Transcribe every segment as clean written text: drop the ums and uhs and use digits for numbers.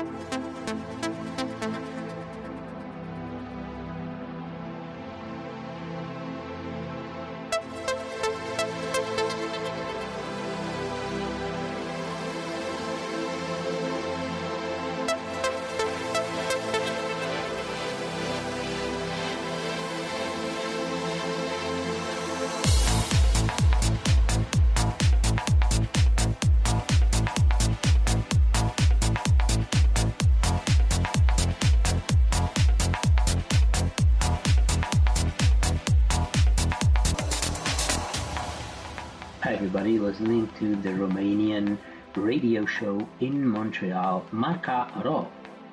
Hi everybody, listening to the Romanian radio show in Montreal, Marca Ro.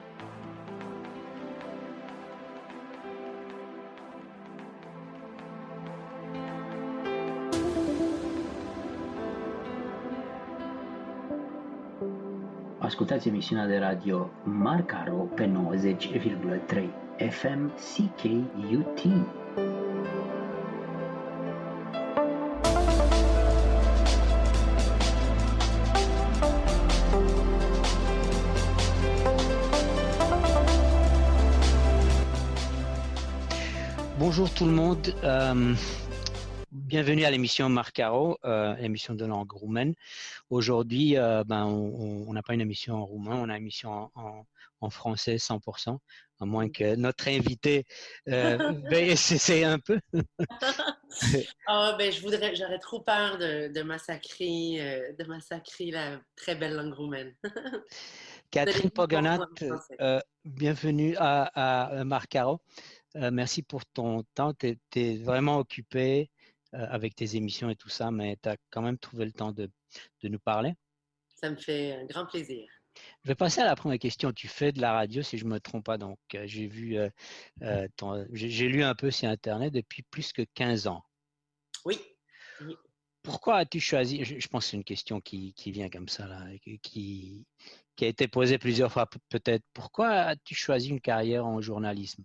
Ascultați emisiunea de radio Marca Ro pe 90,3 FM CKUT. Bonjour tout le monde, bienvenue à l'émission Marcaro, l'émission de langue roumaine. Aujourd'hui, on n'a pas une émission en roumain, on a une émission en français 100%, à moins que notre invité veuille essayer un peu. J'aurais trop peur de massacrer la très belle langue roumaine. Catherine Pogonat, bienvenue à Marcaro. Merci pour ton temps. Tu es vraiment occupé avec tes émissions et tout ça, mais tu as quand même trouvé le temps de nous parler. Ça me fait un grand plaisir. Je vais passer à la première question. Tu fais de la radio, si je ne me trompe pas. Donc, j'ai vu, j'ai lu un peu sur Internet depuis plus que 15 ans. Oui. Pourquoi as-tu choisi, je pense que c'est une question qui vient comme ça, là, qui a été posée plusieurs fois peut-être. Pourquoi as-tu choisi une carrière en journalisme?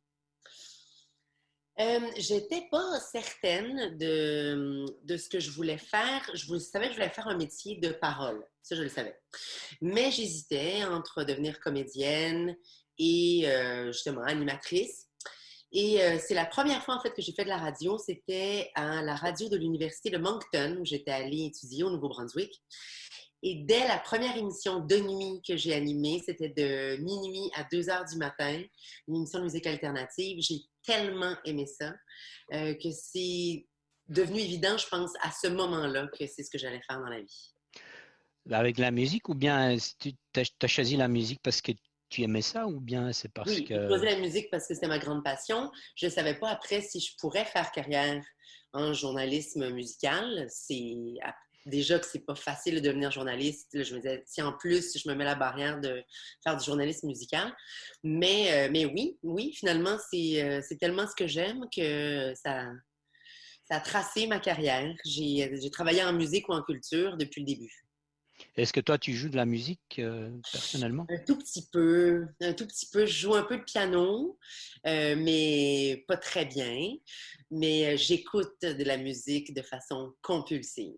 J'étais pas certaine de ce que je voulais faire. Je savais que je voulais faire un métier de parole. Ça, je le savais. Mais j'hésitais entre devenir comédienne et justement animatrice. Et c'est la première fois en fait que j'ai fait de la radio. C'était à la radio de l'université de Moncton où j'étais allée étudier au Nouveau-Brunswick. Et dès la première émission de nuit que j'ai animée, c'était de minuit à 2 heures du matin, une émission de musique alternative. J'ai tellement aimé ça que c'est devenu évident, je pense, à ce moment-là que c'est ce que j'allais faire dans la vie. Avec la musique ou bien tu as choisi la musique parce que tu aimais ça ou bien c'est parce que… Oui, j'ai choisi la musique parce que c'était ma grande passion. Je ne savais pas après si je pourrais faire carrière en journalisme musical. Déjà que c'est pas facile de devenir journaliste. Là, je me disais, si en plus je me mets la barrière de faire du journalisme musical. Mais oui, finalement, c'est tellement ce que j'aime que ça a tracé ma carrière. J'ai travaillé en musique ou en culture depuis le début. Est-ce que toi, tu joues de la musique personnellement? Un tout petit peu. Je joue un peu de piano, mais pas très bien. Mais j'écoute de la musique de façon compulsive.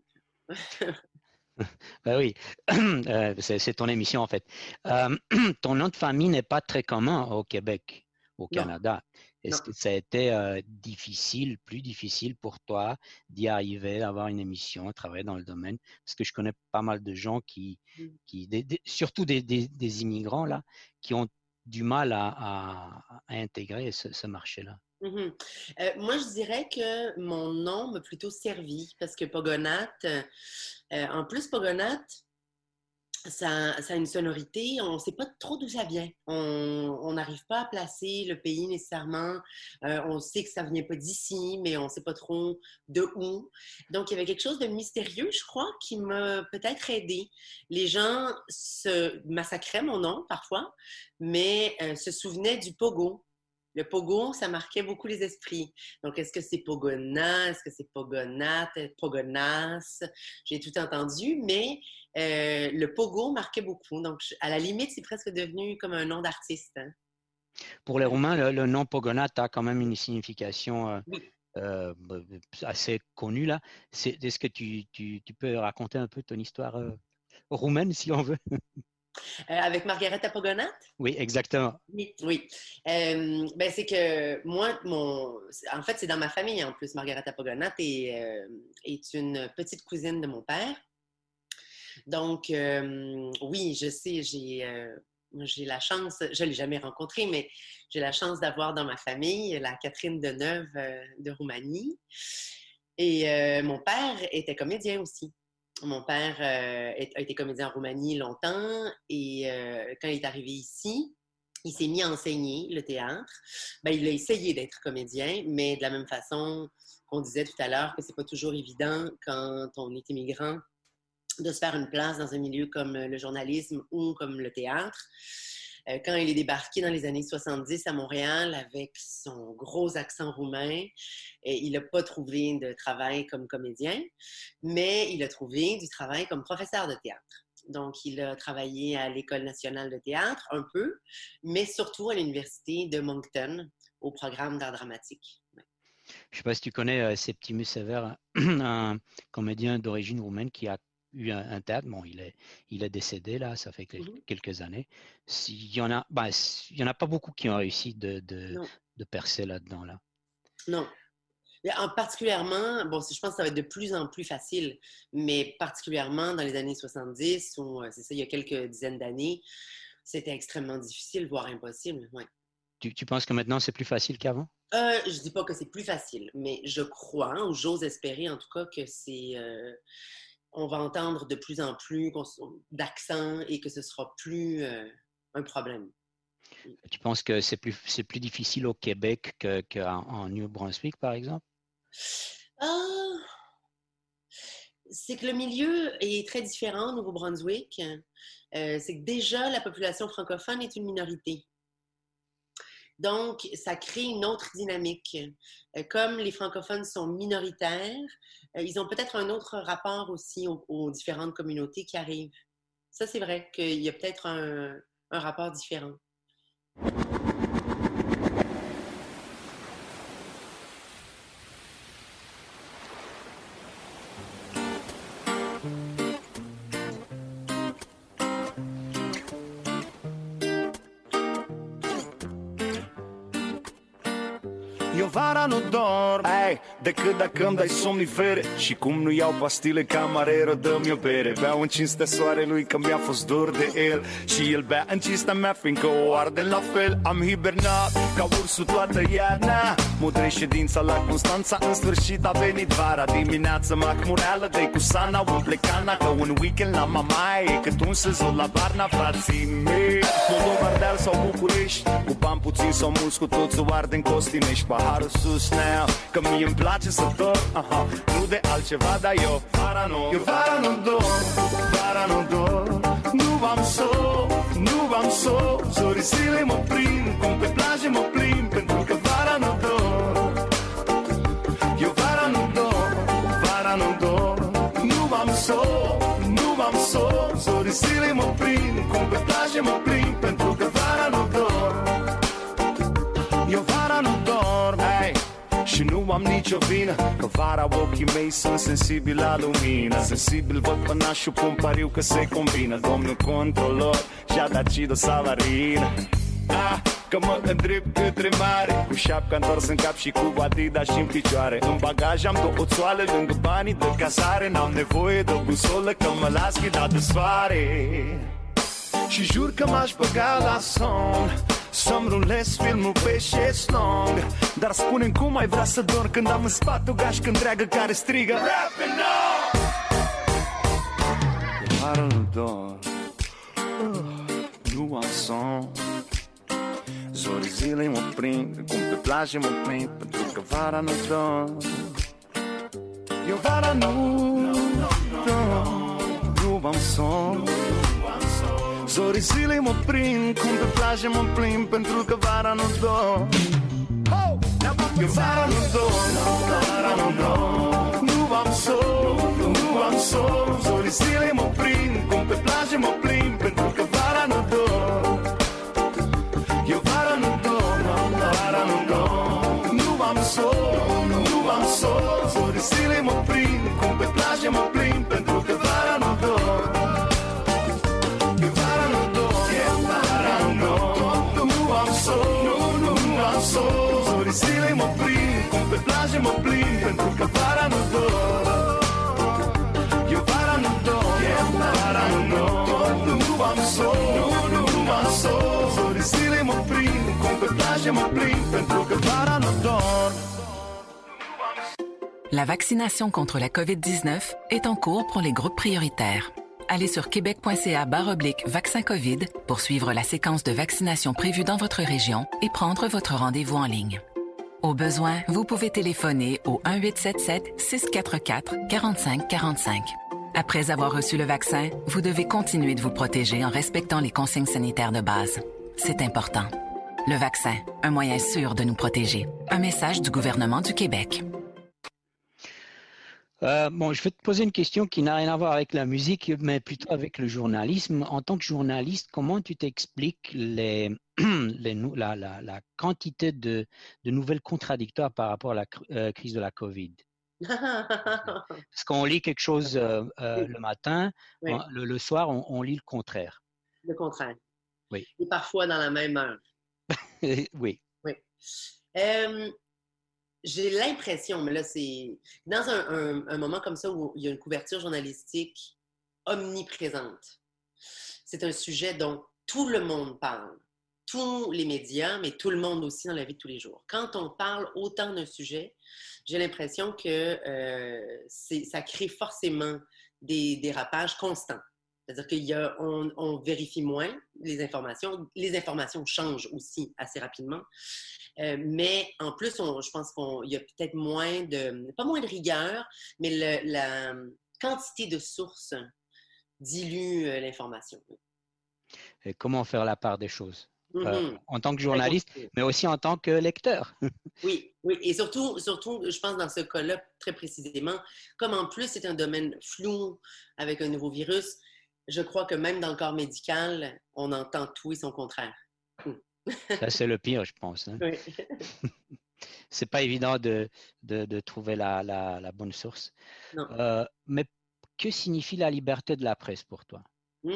Ben oui, c'est ton émission en fait. Ton nom de famille n'est pas très commun au Québec, au Canada. Est-ce que ça a été plus difficile pour toi d'y arriver, d'avoir une émission, travailler dans le domaine? Parce que je connais pas mal de gens surtout des immigrants là, qui ont du mal à intégrer ce marché-là. Mm-hmm. Moi, je dirais que mon nom m'a plutôt servi parce que Pogonat, en plus, Pogonat, ça a une sonorité, on ne sait pas trop d'où ça vient. On n'arrive pas à placer le pays nécessairement. On sait que ça ne vient pas d'ici, mais on ne sait pas trop de où. Donc, il y avait quelque chose de mystérieux, je crois, qui m'a peut-être aidé. Les gens se massacraient mon nom parfois, mais se souvenaient du pogo. Le pogo, ça marquait beaucoup les esprits. Donc, est-ce que c'est Pogona? Est-ce que c'est Pogonat? Pogonas? J'ai tout entendu, mais le pogo marquait beaucoup. Donc, à la limite, c'est presque devenu comme un nom d'artiste. Hein? Pour les Roumains, le nom Pogonat a quand même une signification oui. assez connue là. Est-ce que tu peux raconter un peu ton histoire roumaine, si on veut? Avec Margaretha Pogonat? Oui, exactement. Oui. Ben, c'est que moi, en fait, c'est dans ma famille en plus. Margaretha Pogonat est une petite cousine de mon père. Donc, oui, je sais, j'ai la chance, je ne l'ai jamais rencontrée, mais j'ai la chance d'avoir dans ma famille la Catherine Deneuve de Roumanie. Et mon père était comédien aussi. Mon père a été comédien en Roumanie longtemps et quand il est arrivé ici, il s'est mis à enseigner le théâtre. Ben, il a essayé d'être comédien, mais de la même façon qu'on disait tout à l'heure que c'est pas toujours évident quand on est immigrant de se faire une place dans un milieu comme le journalisme ou comme le théâtre. Quand il est débarqué dans les années 70 à Montréal avec son gros accent roumain, il n'a pas trouvé de travail comme comédien, mais il a trouvé du travail comme professeur de théâtre. Donc, il a travaillé à l'École nationale de théâtre un peu, mais surtout à l'Université de Moncton, au programme d'art dramatique. Ouais. Je ne sais pas si tu connais Septimus Sever, un comédien d'origine roumaine qui a eu un théâtre. Bon, il est décédé là, ça fait quelques années. Il y en a pas beaucoup qui ont réussi de percer là-dedans là. Non. Particulièrement, bon, je pense que ça va être de plus en plus facile, mais particulièrement dans les années 70, ou c'est ça, il y a quelques dizaines d'années, c'était extrêmement difficile, voire impossible. Ouais. Tu penses que maintenant c'est plus facile qu'avant? Je ne dis pas que c'est plus facile, mais je crois, ou j'ose espérer en tout cas, que on va entendre de plus en plus d'accents et que ce sera plus un problème. Tu penses que c'est plus difficile au Québec qu'en New Brunswick, par exemple? C'est que le milieu est très différent au Nouveau-Brunswick. C'est que déjà, la population francophone est une minorité. Donc, ça crée une autre dynamique. Comme les francophones sont minoritaires, ils ont peut-être un autre rapport aussi aux différentes communautés qui arrivent. Ça, c'est vrai qu'il y a peut-être un rapport différent. Eu vara nu dorm, decât dacă îmi dai somnifere. Și cum nu iau pastile, camareră, dă-mi o bere. Beau în cinstea soarelui că mi-a fost dor de el. Și el bea în cinstea mea, fiindcă o ardem la fel. Am hibernat ca ursul toată iarna. Mudrei ședința la Constanța, în sfârșit a venit vara. Dimineața macmureală, dă-i cu sana, umple cana. Că un weekend la mamaie, cât un sezon la Varna, frații mei. Moldova, Ardeal sau București, cu bani puțin sau mulți, cu toți o ardem Costinești. Paharul sus now, că mie îmi place să dorm, nu de altceva, dar eu vara nu dorm, vara nu dorm. Nu am somn, nu am somn. Zorisile mă prind, cum pe plajă mă plimb, pentru că vara nu dorm. Eu vara nu dorm, vara nu dorm. Nu am somn, nu am somn. Zorisile mă prind, cum pe plajă mă plimb, pentru că vara nu dorm. Eu vara nu dorm, și nu am nicio vină, că vara ochii mei sunt sensibili la lumină. Sensibil văd pănașul, pun pariu că se combină. Domnul controlor și-a dat Cido Savarină. Că mă îndrept către mare, cu șapca întors în cap și cu Adidas și în picioare. În bagaj am două țoale lângă banii de casare. N-am nevoie de o busolă, că mă las ghidat de soare. Și jur că m-aș băga la somn, să-mi rulez filmul pe șezlong. Dar spune-mi cum ai vrea să dorm când am în spate o gașcă întreagă care strigă Rapping on! Vara nu dorm, nu am somn. Zorii zilei mă prind, cum pe plajă mă plimb, pentru că vara nu dorm. Eu vara nu dorm, nu am somn. Zorii zilei mă prind, cum pe plajă mă plimb, pentru că vara nu dorm. Eu vara nu dorm, vara nu dorm. Nu am somn, nu am somn. Zorii zilei mă prind, cum pe plajă mă plimb, pentru că vara nu dorm. Eu vara nu dorm, vara nu dorm. Nu am somn, nu am somn. Zorii zilei mă prind, cum pe plajă mă plimb, pentru că vara nu dorm. Eu vara nu dorm. și mă plin pentru că vara nu dorm. La vaccination contre la COVID-19 est en cours pour les groupes prioritaires. Allez sur québec.ca/vaccin COVID pour suivre la séquence de vaccination prévue dans votre région et prendre votre rendez-vous en ligne. Au besoin, vous pouvez téléphoner au 1-877-644-4545. Après avoir reçu le vaccin, vous devez continuer de vous protéger en respectant les consignes sanitaires de base. C'est important. Le vaccin, un moyen sûr de nous protéger. Un message du gouvernement du Québec. Bon, je vais te poser une question qui n'a rien à voir avec la musique, mais plutôt avec le journalisme. En tant que journaliste, comment tu t'expliques la quantité de nouvelles contradictoires par rapport à la crise de la COVID? Parce qu'on lit quelque chose le matin, Oui. le soir, on lit le contraire. Le contraire. Oui. Et parfois dans la même heure. Oui. Oui. J'ai l'impression, mais là, c'est dans un moment comme ça où il y a une couverture journalistique omniprésente. C'est un sujet dont tout le monde parle. Tous les médias, mais tout le monde aussi dans la vie de tous les jours. Quand on parle autant d'un sujet, j'ai l'impression que ça crée forcément des dérapages constants. C'est-à-dire qu'on vérifie moins les informations. Les informations changent aussi assez rapidement. Mais en plus, je pense qu'il y a peut-être pas moins de rigueur, mais la quantité de sources dilue l'information. Et comment faire la part des choses? Mm-hmm. En tant que journaliste, mais aussi en tant que lecteur. Oui, et surtout, je pense dans ce cas-là, très précisément, comme en plus c'est un domaine flou avec un nouveau virus, je crois que même dans le corps médical, on entend tout et son contraire. Ça, c'est le pire, je pense. Hein? Oui. C'est pas évident de trouver la bonne source. Non. Mais que signifie la liberté de la presse pour toi?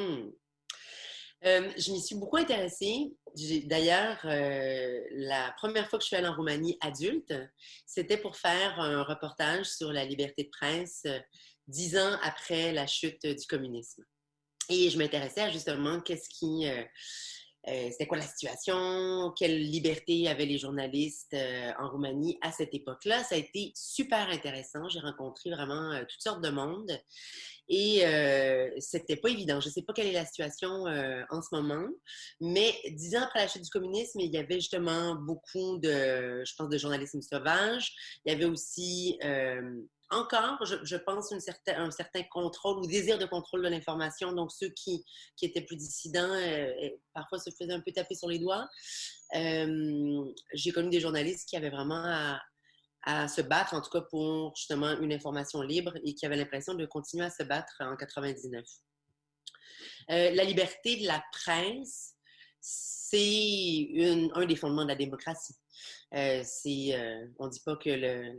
Je m'y suis beaucoup intéressée. D'ailleurs, la première fois que je suis allée en Roumanie adulte, c'était pour faire un reportage sur la liberté de presse 10 ans après la chute du communisme. Et je m'intéressais à justement c'était quoi la situation, quelle liberté avaient les journalistes en Roumanie à cette époque-là. Ça a été super intéressant. J'ai rencontré vraiment toutes sortes de monde. Et c'était pas évident. Je ne sais pas quelle est la situation en ce moment, mais 10 ans après la chute du communisme, il y avait justement beaucoup de journalisme sauvage. Il y avait aussi encore, je pense, un certain contrôle ou désir de contrôle de l'information. Donc, ceux qui étaient plus dissidents, parfois se faisaient un peu taper sur les doigts. J'ai connu des journalistes qui avaient vraiment à se battre, en tout cas pour justement une information libre et qui avaient l'impression de continuer à se battre en 99. La liberté de la presse, c'est un des fondements de la démocratie. On ne dit pas que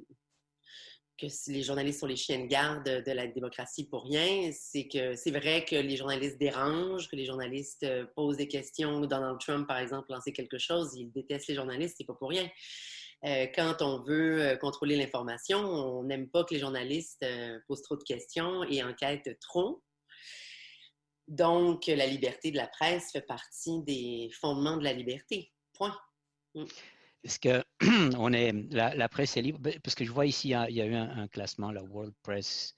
les journalistes sont les chiens de garde de la démocratie pour rien. C'est vrai que les journalistes dérangent, que les journalistes posent des questions. Donald Trump, par exemple, lançait quelque chose, il déteste les journalistes, c'est pas pour rien. Quand on veut contrôler l'information, on n'aime pas que les journalistes posent trop de questions et enquêtent trop. Donc, la liberté de la presse fait partie des fondements de la liberté. Point. Est-ce que la presse est libre? Parce que je vois ici, il y a eu un classement, la World Press,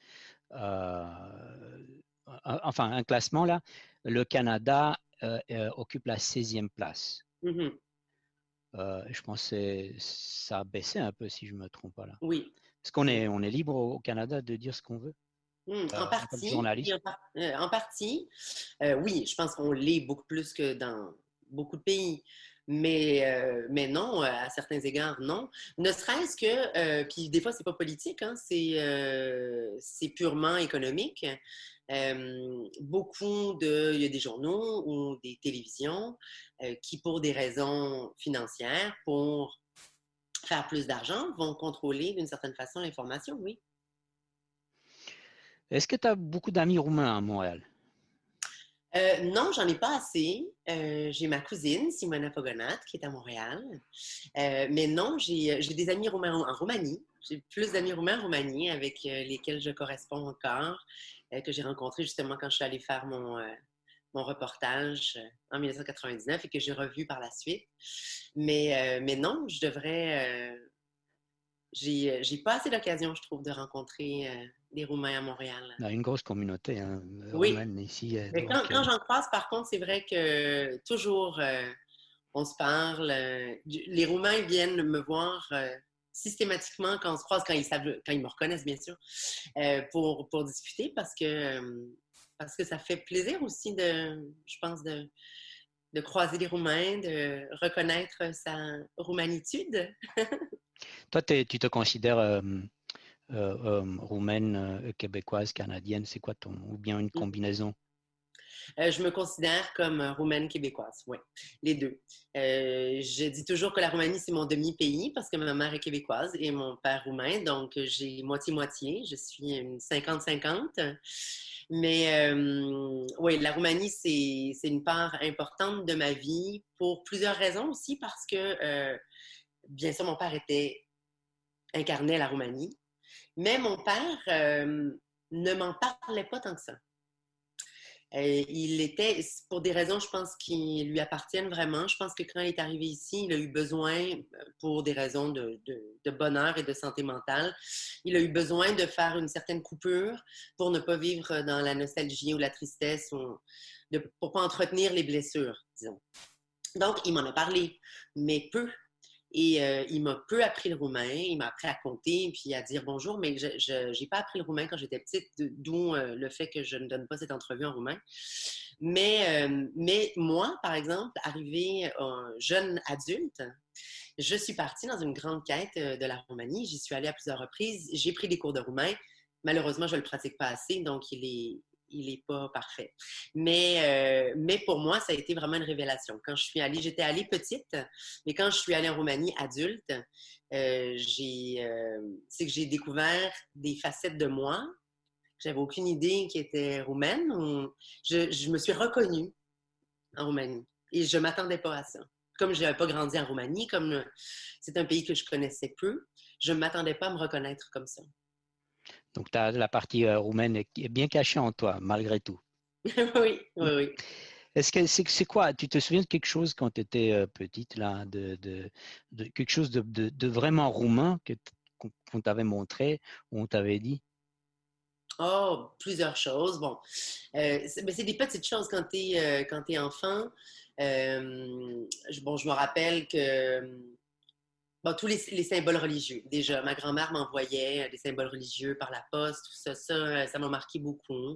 un classement là. Le Canada occupe la 16e place. Mm-hmm. Je pense que ça a baissé un peu, si je ne me trompe pas là. Oui. Est-ce qu'on est libre au Canada de dire ce qu'on veut? En partie. En partie. Oui, je pense qu'on l'est beaucoup plus que dans beaucoup de pays. Mais non, à certains égards, non. Ne serait-ce que, puis des fois, c'est pas politique, hein, c'est purement économique. Il y a des journaux ou des télévisions qui, pour des raisons financières, pour faire plus d'argent, vont contrôler d'une certaine façon l'information, oui. Est-ce que tu as beaucoup d'amis roumains à Montréal? Non, j'en ai pas assez. J'ai ma cousine, Simona Pogonat, qui est à Montréal. Mais non, j'ai des amis roumains en Roumanie. J'ai plus d'amis roumains en Roumanie avec lesquels je corresponds encore, que j'ai rencontrés justement quand je suis allée faire mon reportage en 1999 et que j'ai revu par la suite. Mais non, je devrais... j'ai pas assez d'occasion, je trouve, de rencontrer des Roumains à Montréal. On a une grosse communauté Oui. roumaine ici. Mais quand j'en croise, par contre, c'est vrai que toujours, on se parle. Les Roumains viennent me voir systématiquement quand on se croise, quand ils me reconnaissent, bien sûr, pour discuter parce que ça fait plaisir aussi je pense, de croiser les Roumains, de reconnaître sa roumanitude. Toi, tu te considères roumaine, québécoise, canadienne, c'est quoi ou bien une combinaison? Je me considère comme roumaine québécoise, oui, les deux. Je dis toujours que la Roumanie, c'est mon demi-pays parce que ma mère est québécoise et mon père roumain, donc j'ai moitié-moitié. Je suis une 50-50. Mais oui, la Roumanie, c'est une part importante de ma vie pour plusieurs raisons aussi parce que, bien sûr, mon père incarnait la Roumanie, mais mon père ne m'en parlait pas tant que ça. Il était, pour des raisons, je pense, qui lui appartiennent vraiment. Je pense que quand il est arrivé ici, il a eu besoin, pour des raisons de bonheur et de santé mentale, il a eu besoin de faire une certaine coupure pour ne pas vivre dans la nostalgie ou la tristesse, pour ne pas entretenir les blessures, disons. Donc, il m'en a parlé, mais peu. Et il m'a peu appris le roumain. Il m'a appris à compter puis à dire bonjour, mais je n'ai pas appris le roumain quand j'étais petite, d'où le fait que je ne donne pas cette entrevue en roumain. Mais moi, par exemple, arrivée jeune adulte, je suis partie dans une grande quête de la Roumanie. J'y suis allée à plusieurs reprises. J'ai pris des cours de roumain. Malheureusement, je ne le pratique pas assez, donc il n'est pas parfait. Mais pour moi, ça a été vraiment une révélation. Quand je suis allée, j'étais allée petite, mais quand je suis allée en Roumanie adulte, c'est que j'ai découvert des facettes de moi. J'avais aucune idée qui était roumaine. Je me suis reconnue en Roumanie et je ne m'attendais pas à ça. Comme je n'avais pas grandi en Roumanie, comme c'est un pays que je connaissais peu, je ne m'attendais pas à me reconnaître comme ça. Donc, la partie roumaine est bien cachée en toi, malgré tout. Oui. Est-ce que c'est quoi? Tu te souviens de quelque chose quand tu étais petite, là, de quelque chose de vraiment roumain qu'on t'avait montré ou on t'avait dit? Oh, plusieurs choses. Bon, c'est des petites choses quand tu es enfant. Je me rappelle que tous les symboles religieux. Déjà, ma grand-mère m'envoyait des symboles religieux par la poste, tout ça, ça m'a marqué beaucoup.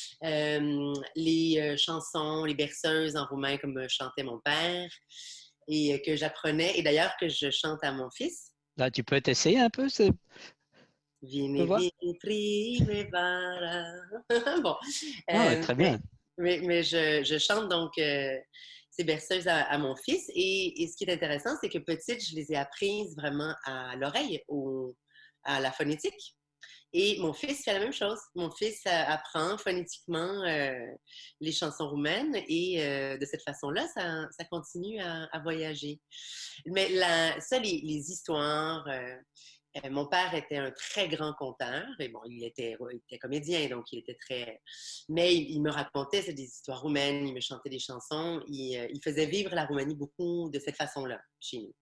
Les chansons, les berceuses en roumain comme chantait mon père et que j'apprenais, et d'ailleurs que je chante à mon fils. Là, tu peux t'essayer un peu? Vieni, vieni, primavera. Bon. Très bien. Mais je chante donc ces berceuses à mon fils. Et ce qui est intéressant, c'est que petite, je les ai apprises vraiment à l'oreille, à la phonétique. Et mon fils fait la même chose. Mon fils apprend phonétiquement les chansons roumaines et de cette façon-là, ça continue à voyager. Mais les histoires... mon père était un très grand conteur et bon, il était comédien, donc il était très... Mais il me racontait des histoires roumaines, il me chantait des chansons, il faisait vivre la Roumanie beaucoup de cette façon-là chez nous.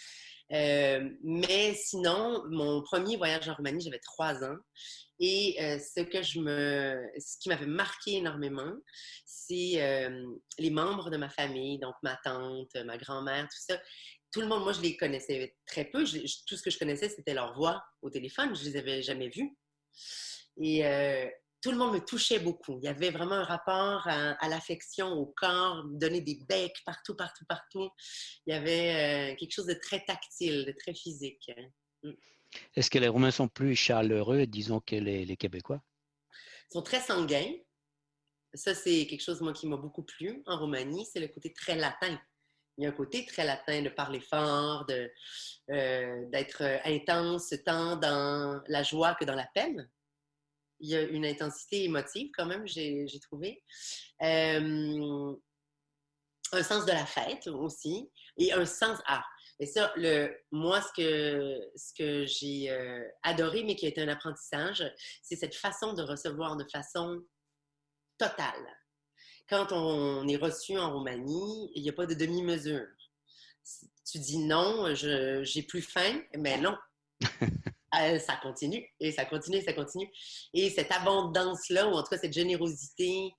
Mais sinon, mon premier voyage en Roumanie, j'avais 3 ans. Et ce qui m'avait marqué énormément, c'est les membres de ma famille, donc ma tante, ma grand-mère, tout ça. Tout le monde, moi, je les connaissais très peu. Tout ce que je connaissais, c'était leur voix au téléphone. Je les avais jamais vus. Et tout le monde me touchait beaucoup. Il y avait vraiment un rapport à l'affection, au corps, donner des becs partout. Il y avait quelque chose de très tactile, de très physique. Est-ce que les Roumains sont plus chaleureux, disons, que les Québécois? Ils sont très sanguins. Ça, c'est quelque chose, moi, qui m'a beaucoup plu en Roumanie. C'est le côté très latin. Il y a un côté très latin de parler fort, d'être intense tant dans la joie que dans la peine. Il y a une intensité émotive quand même, j'ai trouvé. Un sens de la fête aussi et un sens... Et ça, moi, ce que j'ai adoré, mais qui a été un apprentissage, c'est cette façon de recevoir de façon totale. quand on est reçu en Roumanie, il n'y a pas de demi-mesure. Tu dis non, j'ai plus faim, mais non. Ça continue, et ça continue, et ça continue. Et cette abondance-là, ou en tout cas cette générosité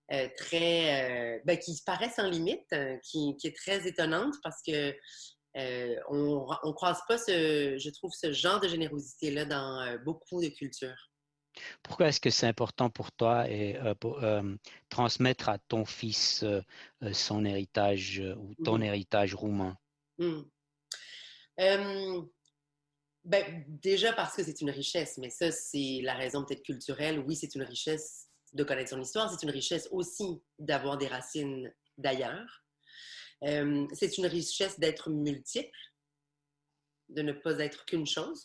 qui paraît sans limite, qui est très étonnante parce que on ne croise pas, je trouve, ce genre de générosité-là dans beaucoup de cultures. Pourquoi est-ce que c'est important pour toi et pour transmettre à ton fils son héritage ou ton héritage roumain? Déjà parce que c'est une richesse, mais ça, c'est la raison peut-être culturelle. Oui, c'est une richesse de connaître son histoire. C'est une richesse aussi d'avoir des racines d'ailleurs. C'est une richesse d'être multiple, de ne pas être qu'une chose.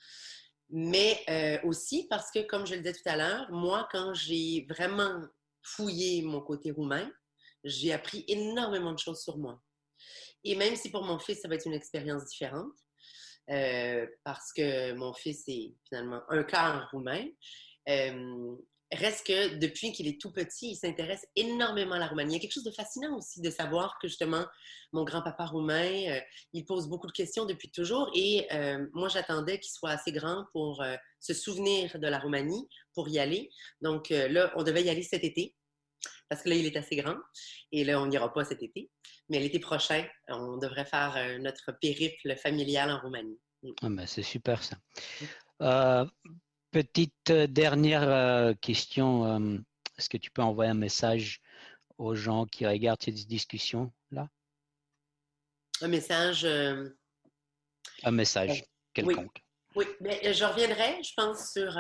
Mais aussi parce que, comme je le disais tout à l'heure, moi, quand j'ai vraiment fouillé mon côté roumain, j'ai appris énormément de choses sur moi. Et même si pour mon fils, ça va être une expérience différente, parce que mon fils est finalement un quart roumain, reste que depuis qu'il est tout petit, il s'intéresse énormément à la Roumanie. Il y a quelque chose de fascinant aussi de savoir que justement, mon grand-papa roumain, il pose beaucoup de questions depuis toujours et moi, j'attendais qu'il soit assez grand pour se souvenir de la Roumanie, pour y aller. Donc là, on devait y aller cet été parce que là, il est assez grand et là, on n'ira pas cet été. Mais l'été prochain, on devrait faire notre périple familial en Roumanie. Ah ben, c'est super ça. Petite dernière question. Est-ce que tu peux envoyer un message aux gens qui regardent cette discussion-là? Un message? Un message quelconque. Oui. Mais je reviendrai, je pense, sur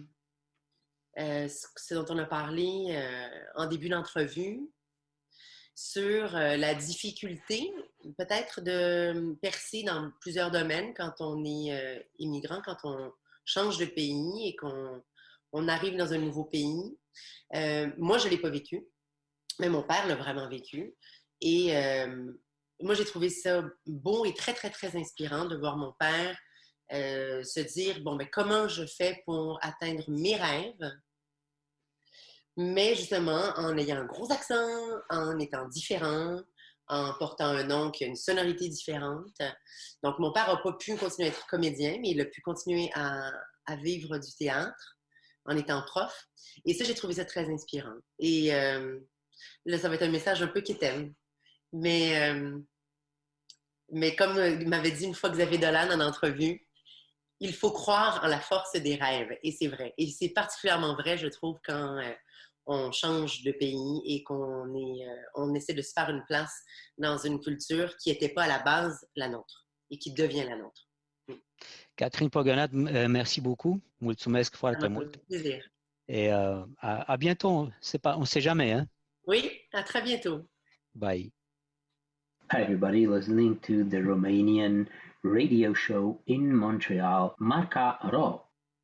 ce dont on a parlé en début d'entrevue, sur la difficulté peut-être de percer dans plusieurs domaines quand on est immigrant, quand on change de pays et qu'on arrive dans un nouveau pays. Moi, je ne l'ai pas vécu, mais mon père l'a vraiment vécu. Et moi, j'ai trouvé ça beau et très, très, très inspirant de voir mon père se dire, comment je fais pour atteindre mes rêves, mais justement en ayant un gros accent, en étant différent, en portant un nom qui a une sonorité différente. Donc, mon père n'a pas pu continuer à être comédien, mais il a pu continuer à vivre du théâtre en étant prof. Et ça, j'ai trouvé ça très inspirant. Et là, ça va être un message un peu quétaine. Mais comme m'avait dit une fois Xavier Dolan en entrevue, il faut croire en la force des rêves. Et c'est vrai. Et c'est particulièrement vrai, je trouve, quand on change de pays et on essaie de se faire une place dans une culture qui n'était pas à la base la nôtre et qui devient la nôtre. Catherine Pogonat, merci beaucoup. Mulțumesc foarte mult. Plaisir. Et à bientôt. On ne sait jamais. Hein? Oui, à très bientôt. Bye. Hi, everybody, listening to the Romanian radio show in Montreal, Marca Ro.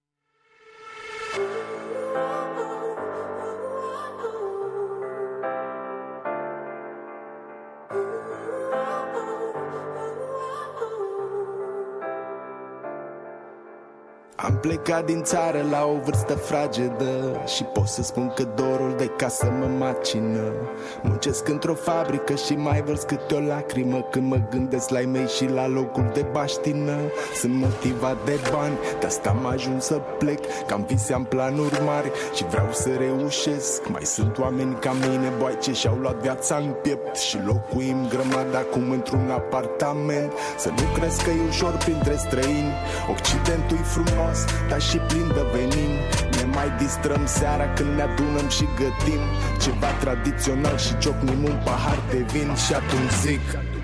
Am plecat din țară la o vârstă fragedă și pot să spun că dorul de casă mă macină. Muncesc într-o fabrică și mai vărs câte o lacrimă când mă gândesc la ei mei și la locul de baștină. Sunt motivat de bani, de asta am ajuns să plec, că am vise, am planuri mari și vreau să reușesc. Mai sunt oameni ca mine, boaice, și-au luat viața în piept și locuim grămadă acum într-un apartament. Să nu crezi că e ușor printre străini, Occidentul-i frumos, dar și plin de venin. Ne mai distrăm seara când ne adunăm și gătim ceva tradițional și ciocnim un pahar de vin. Și atunci zic: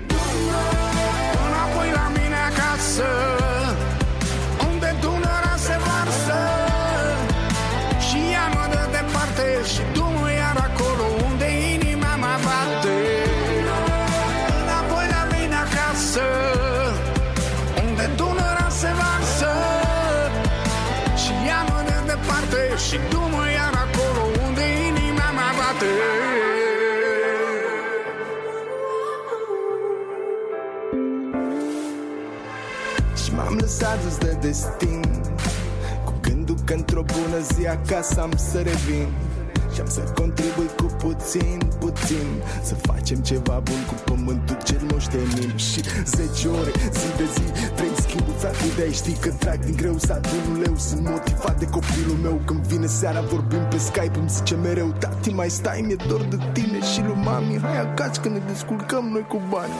înapoi la mine acasă, unde Dunărea se varsă și ea mă dă departe și du-mă iar acolo unde inima mea bate. Înapoi la mine acasă, unde Dunărea se varsă și ea mă dă departe și du-mă iar acolo unde inima mea bate. Și m-am lăsat dus de destin, cu gândul că într-o bună zi acasă am să revin. Și-am să contribui cu puțin să facem ceva bun cu pământul cel moștenim. Și 10 ore, zi de zi, 3 schimburi, frate, de-ai știi că trag din greu să adun un leu. Sunt motivat de copilul meu, când vine seara vorbim pe Skype, îmi zice mereu: tati, mai stai, mi-e dor de tine și lui mami, hai acasă că ne descurcăm noi cu bani.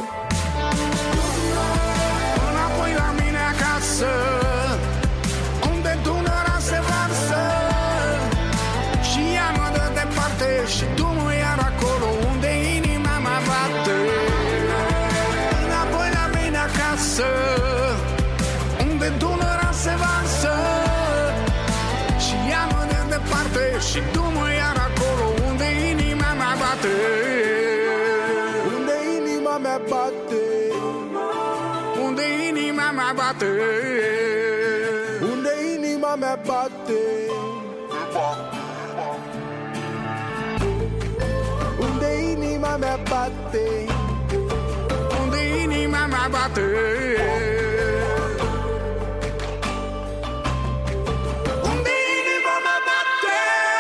Înapoi la mine acasă, unde Dunărea se varsă și ea mă dă departe și drumul iar acolo unde inima mea bate. Înapoi la mine acasă, unde Dunărea se varsă și ea mă dă departe și drumul iar acolo unde inima mea bate. Unde inima mea bate, unde inima mea bate, unde inima mea bate, unde inima mea bate, unde inima mea bate, unde inima mea bate.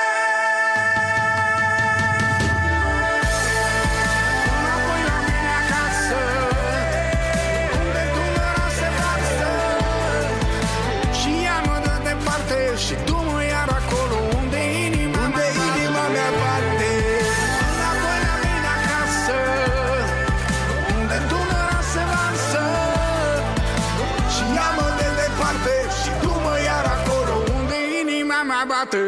Înapoi la mine acasă, unde Dunărea se varsă și ea mă dă departe și drumul iar acolo unde inima mea bate. Înapoi la mine acasă, unde Dunărea se varsă și ea mă dă departe și drumul iar acolo unde inima mea bate.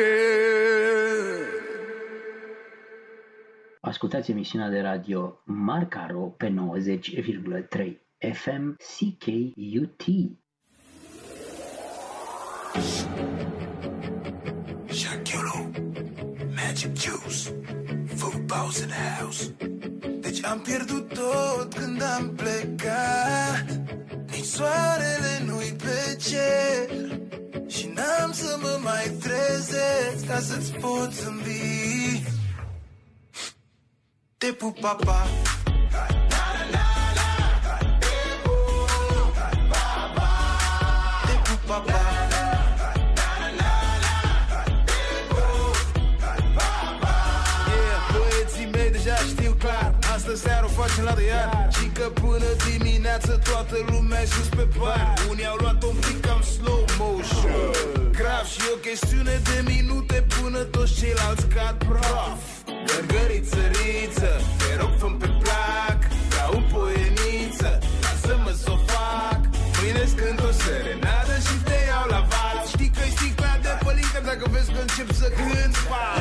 Ascultați emisiunea de radio Marca Ro pe 90,3 FM CKUT. Shakiro, Magic Juice, footballs in the house. Deci am pierdut tot când am plecat, nici soarele nu-i pe cer și n-am să mă mai trezesc ca să-ți pot zâmbi. Te pup, papa. Te pup, papa. Deja știu clar, astă seară o facem la de iar și că până dimineață toată lumea sus pe bar. Unii au luat un pic cam slow motion, grav și o chestiune de minute până toți ceilalți cad prof. Gărgăriță-riță, te rog fă-mi pe plac, ca o poeniță, lasă-mă s-o fac. Mâine-ți cânt o serenadă și te iau la val. Știi că-i sticla de pălincă dacă vezi că încep să cânt fac.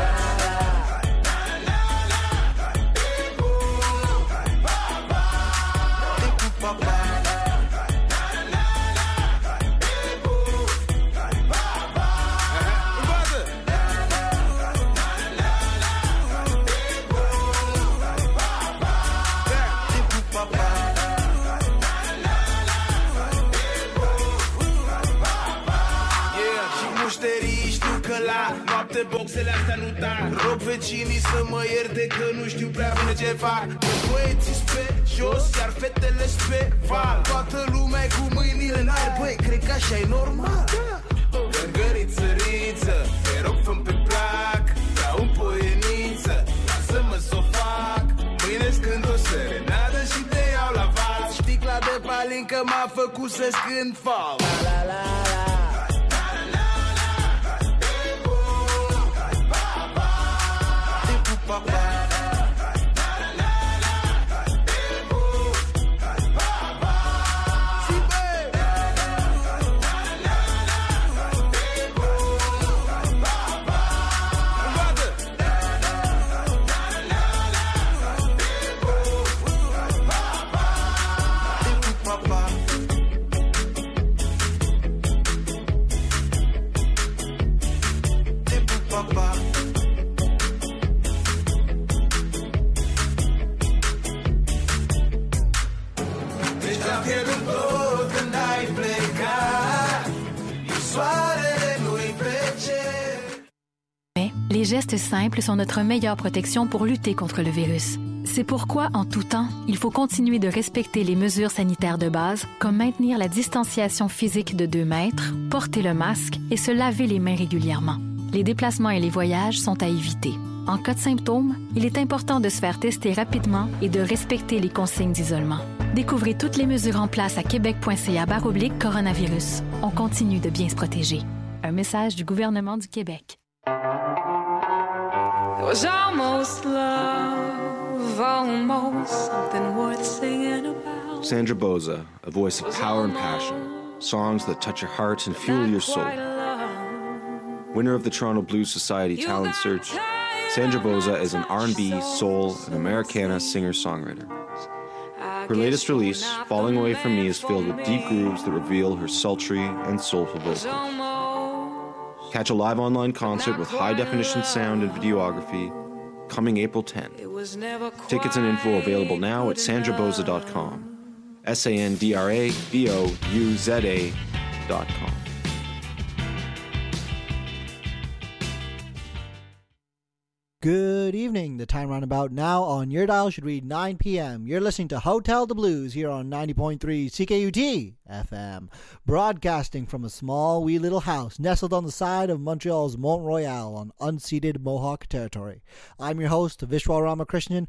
Noapte boxele astea nu tac. Rog vecinii să mă ierte că nu știu prea bine ce fac. Băieții pe jos, iar fetele pe val. Toată lumea cu mâinile în aer. Băi, cred că așa e normal. Gărgăriță-riță, te rog fă-mi pe plac, ca un poeniță, lasă-mă s-o fac. Mâine-ți cânt o serenadă și te iau la val. Sticla de palincă m-a făcut să scând fal. La la la la. Papa. Les gestes simples sont notre meilleure protection pour lutter contre le virus. C'est pourquoi, en tout temps, il faut continuer de respecter les mesures sanitaires de base, comme maintenir la distanciation physique de 2 mètres, porter le masque et se laver les mains régulièrement. Les déplacements et les voyages sont à éviter. En cas de symptômes, il est important de se faire tester rapidement et de respecter les consignes d'isolement. Découvrez toutes les mesures en place à québec.ca/coronavirus. On continue de bien se protéger. Un message du gouvernement du Québec. It was almost love, almost something worth singing about. Sandra Boza, a voice of power and passion. Songs that touch your heart and fuel your soul. Winner of the Toronto Blues Society Talent Search, Sandra Boza is an R&B, soul, and Americana singer-songwriter. Her latest release, Falling Away From Me, is filled with deep grooves that reveal her sultry and soulful vocals. Catch a live online concert with high-definition sound and videography coming April 10th. Tickets and info available now at sandraboza.com. SANDRABOUZA.com. Good evening. The time roundabout now on your dial should read 9 p.m. You're listening to Hotel de Blues here on 90.3 CKUT FM, broadcasting from a small wee little house nestled on the side of Montreal's Mont Royal on unceded Mohawk territory. I'm your host, Vishwa Ramakrishnan,